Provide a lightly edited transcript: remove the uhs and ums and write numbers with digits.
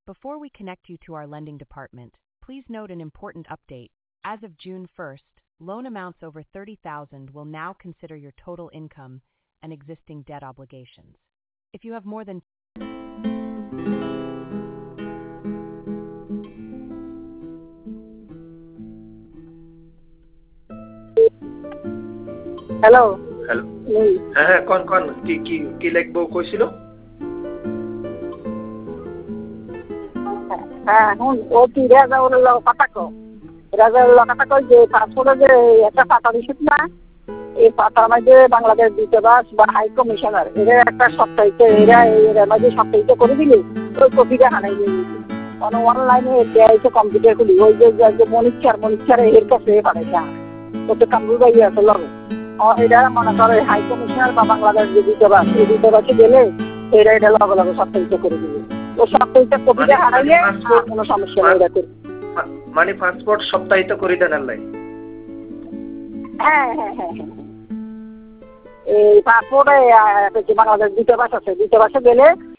Before we connect you to our lending department, please note an important update. As of June 1st, loan amounts over $30,000 will now consider your total income and existing debt obligations. If you have more than hello. Hello. হ্যাঁ, কোন কি লিখবো কইছিল? হ্যাঁ, হুন ও কি রাজাউল কথা কও। রাজাউল কথা কই যে পাসপোর্টে যে একটা পাতা দিছিস না, এই পাতার মধ্যে বাংলাদেশ দূতাবাস বা হাই কমিশনার এরা একটা সপ্তাহিত এরা মাঝে সপ্তাহিত করে দিলি ওই কপিটা হানাই দিয়ে দিবি। অনলাইনে দেয় কম্পিউটার খুলি ওই যে মনিচ্ছার এর কাছে পাঠাইছে ওতে কামরুল ভাই আছে লগে এটা মনে করে হাই কমিশনার বা বাংলাদেশ যে দূতাবাস এই দূতাবাসে গেলে এটা লগে লগে সপ্তাহিত করে দিবে। ও সপ্তাহিত কপিটা হারাইলে কোনো সমস্যা নেই এটা করবে। মানে পাসপোর্ট সপ্তাহিত করে দেন আল্লাহ। হ্যাঁ হ্যাঁ হ্যাঁ হ্যাঁ, এই পাসপোর্টে বাংলাদেশ দূতাবাস আছে, দূতাবাসে গেলে